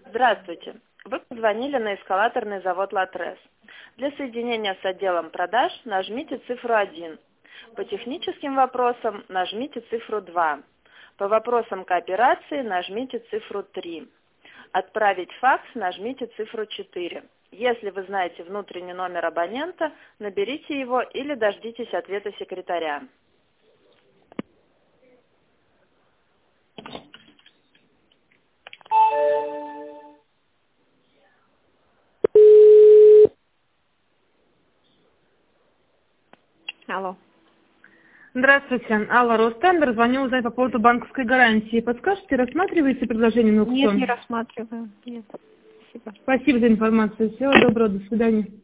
Здравствуйте. Вы позвонили на эскалаторный завод «Латрес». Для соединения с отделом продаж нажмите цифру 1. По техническим вопросам нажмите цифру 2. По вопросам кооперации нажмите цифру 3. Отправить факс нажмите цифру 4. Если вы знаете внутренний номер абонента, наберите его или дождитесь ответа секретаря. Алло. Здравствуйте. Алла, Ростендер. Звоню узнать по поводу банковской гарантии. Подскажете, рассматриваете предложение на аукцион? Нет, не рассматриваю. Нет. Спасибо. Спасибо за информацию. Всего доброго. До свидания.